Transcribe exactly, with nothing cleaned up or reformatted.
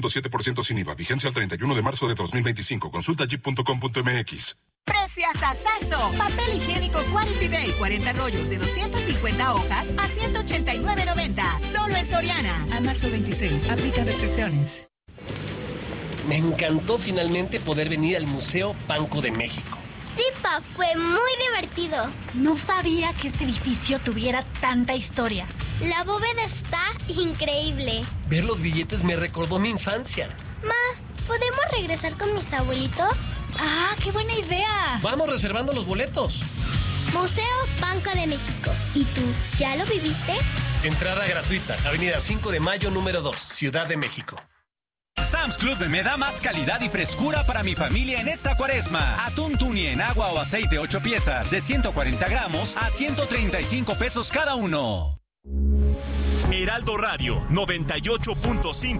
siete por ciento sin I V A. Vigencia el treinta y uno de marzo de dos mil veinticinco. Consulta jeep punto com punto m x. ¡Preciasazazo! Papel higiénico Quality Day, cuarenta rollos de doscientas cincuenta hojas a ciento ochenta y nueve noventa. Solo en Soriana. A marzo veintiséis. Aplica restricciones. Me encantó finalmente poder venir al Museo Banco de México. Sí, pa, fue muy divertido. No sabía que este edificio tuviera tanta historia. La bóveda está increíble. Ver los billetes me recordó mi infancia. Ma, ¿podemos regresar con mis abuelitos? ¡Ah, qué buena idea! Vamos reservando los boletos. Museo Banco de México. ¿Y tú, ya lo viviste? Entrada gratuita, Avenida cinco de mayo, número dos, Ciudad de México. Sam's Club me da más calidad y frescura para mi familia en esta cuaresma. Atún tuni en agua o aceite ocho piezas de ciento cuarenta gramos a ciento treinta y cinco pesos cada uno. Heraldo Radio noventa y ocho punto cinco.